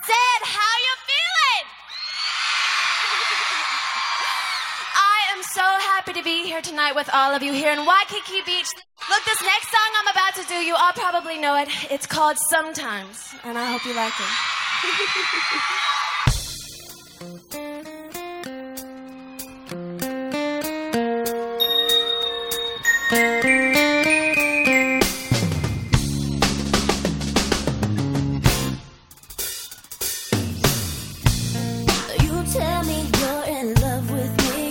Sid, how you feeling? I am so happy to be here tonight with all of you here in Waikiki Beach. Look, this next song I'm about to do, you all probably know it. It's called Sometimes, and I hope you like it. Tell me you're in love with me,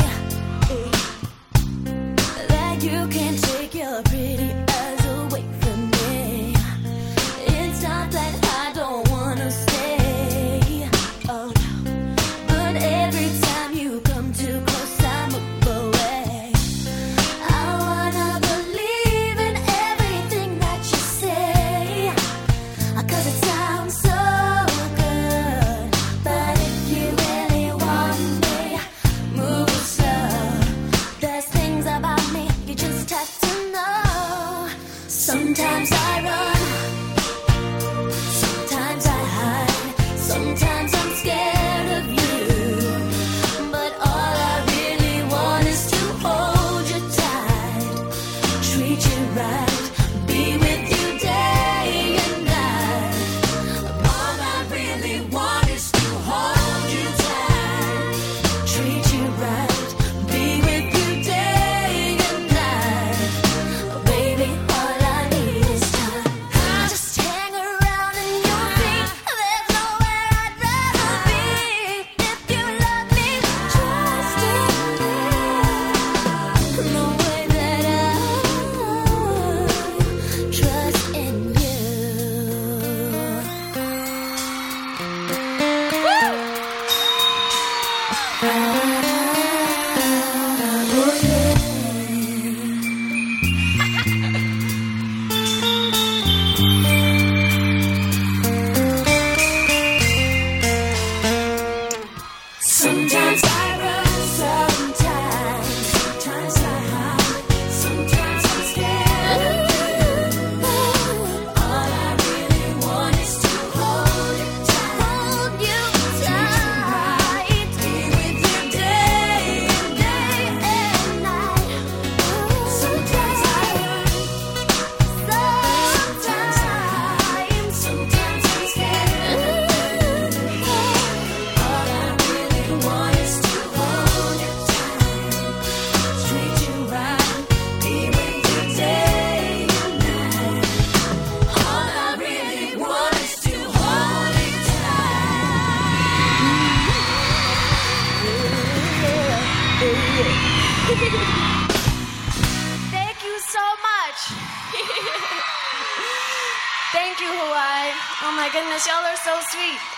that you can't take your pretty eyes away from me. It's not that I don't wanna stay, oh no, but every time you come too close I move away. I wanna believe in everything that you say, 'cause it sounds so good, but if you sometimes I run, sometimes I hide, sometimes I'm scared of you, but all I really want is to hold you tight, treat you right, be with you day and night. All I really want is to hold you tight, treat you right, be with you day and night. Baby, sometimes I run, sometimes I hide, sometimes I'm scared of you. All I really want is to hold you tight, be with you day and night. Sometimes I run, sometimes I hide, sometimes I'm scared of you. Thank you so much. Thank you, Hawaii. Oh my goodness, y'all are so sweet.